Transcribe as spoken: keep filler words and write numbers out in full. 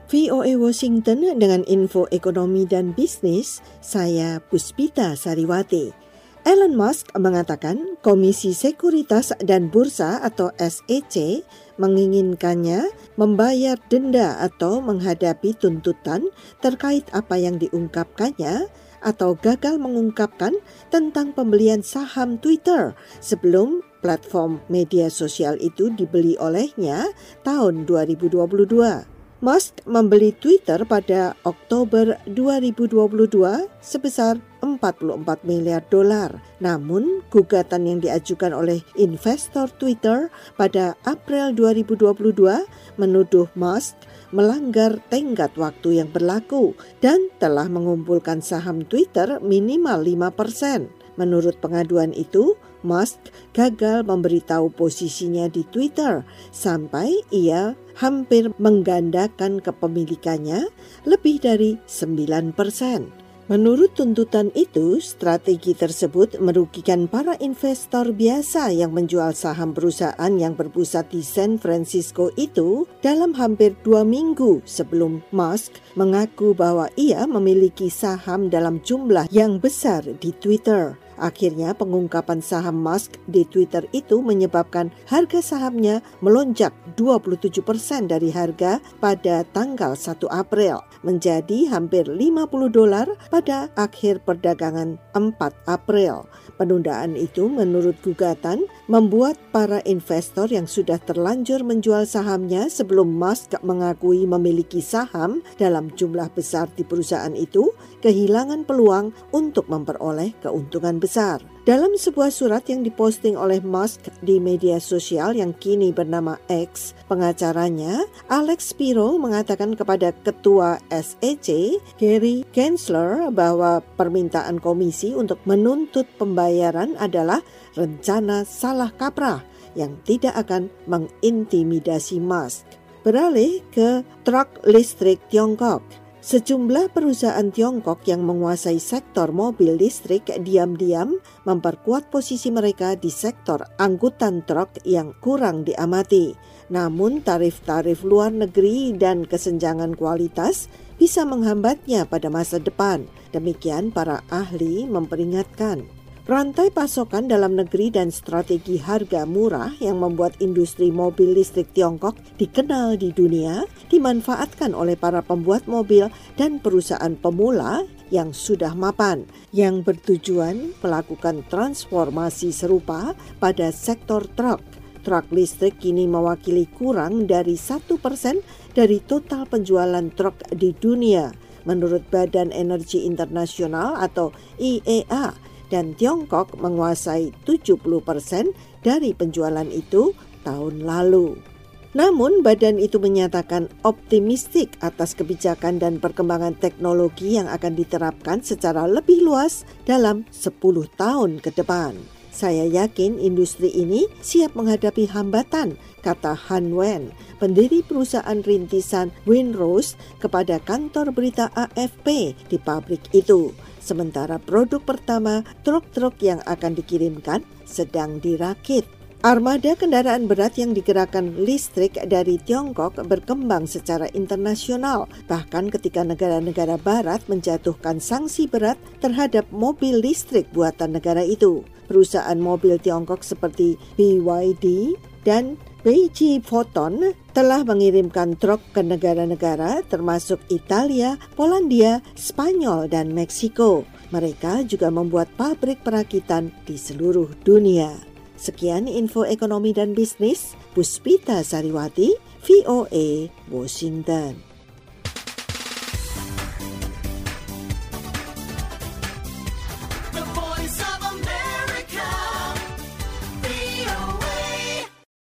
V O A Washington dengan info ekonomi dan bisnis, saya Puspita Sariwati. Elon Musk mengatakan Komisi Sekuritas dan Bursa atau S E C menginginkannya membayar denda atau menghadapi tuntutan terkait apa yang diungkapkannya atau gagal mengungkapkan tentang pembelian saham Twitter sebelum platform media sosial itu dibeli olehnya tahun dua ribu dua puluh dua. Musk membeli Twitter pada Oktober dua ribu dua puluh dua sebesar empat puluh empat miliar dolar. Namun, gugatan yang diajukan oleh investor Twitter pada April dua ribu dua puluh dua menuduh Musk melanggar tenggat waktu yang berlaku dan telah mengumpulkan saham Twitter minimal lima persen. Menurut pengaduan itu, Musk gagal memberitahu posisinya di Twitter sampai ia hampir menggandakan kepemilikannya lebih dari sembilan persen. Menurut tuntutan itu, strategi tersebut merugikan para investor biasa yang menjual saham perusahaan yang berpusat di San Francisco itu dalam hampir dua minggu sebelum Musk mengaku bahwa ia memiliki saham dalam jumlah yang besar di Twitter. Akhirnya pengungkapan saham Musk di Twitter itu menyebabkan harga sahamnya melonjak dua puluh tujuh persen dari harga pada tanggal satu April menjadi hampir lima puluh dolar pada akhir perdagangan empat April. Penundaan itu menurut gugatan membuat para investor yang sudah terlanjur menjual sahamnya sebelum Musk mengakui memiliki saham dalam jumlah besar di perusahaan itu kehilangan peluang untuk memperoleh keuntungan besar. Dalam sebuah surat yang diposting oleh Musk di media sosial yang kini bernama X, pengacaranya Alex Spiro mengatakan kepada ketua S E C, Gary Gensler, bahwa permintaan komisi untuk menuntut pembayaran adalah rencana salah kaprah yang tidak akan mengintimidasi Musk. Beralih ke truk listrik Tiongkok. Sejumlah perusahaan Tiongkok yang menguasai sektor mobil listrik diam-diam memperkuat posisi mereka di sektor angkutan truk yang kurang diamati. Namun tarif-tarif luar negeri dan kesenjangan kualitas bisa menghambatnya pada masa depan. Demikian para ahli memperingatkan. Rantai pasokan dalam negeri dan strategi harga murah yang membuat industri mobil listrik Tiongkok dikenal di dunia dimanfaatkan oleh para pembuat mobil dan perusahaan pemula yang sudah mapan, yang bertujuan melakukan transformasi serupa pada sektor truk. Truk listrik kini mewakili kurang dari satu persen dari total penjualan truk di dunia, menurut Badan Energi Internasional atau I E A. Dan Tiongkok menguasai tujuh puluh persen dari penjualan itu tahun lalu. Namun badan itu menyatakan optimistik atas kebijakan dan perkembangan teknologi yang akan diterapkan secara lebih luas dalam sepuluh tahun ke depan. Saya yakin industri ini siap menghadapi hambatan, kata Han Wen, pendiri perusahaan rintisan Windrose kepada kantor berita A F P di pabrik itu. Sementara produk pertama, truk-truk yang akan dikirimkan, sedang dirakit. Armada kendaraan berat yang digerakkan listrik dari Tiongkok berkembang secara internasional, bahkan ketika negara-negara barat menjatuhkan sanksi berat terhadap mobil listrik buatan negara itu. Perusahaan mobil Tiongkok seperti B Y D dan Beiji Photon telah mengirimkan truk ke negara-negara termasuk Italia, Polandia, Spanyol, dan Meksiko. Mereka juga membuat pabrik perakitan di seluruh dunia. Sekian info ekonomi dan bisnis, Puspita Sariwati, V O A, Washington.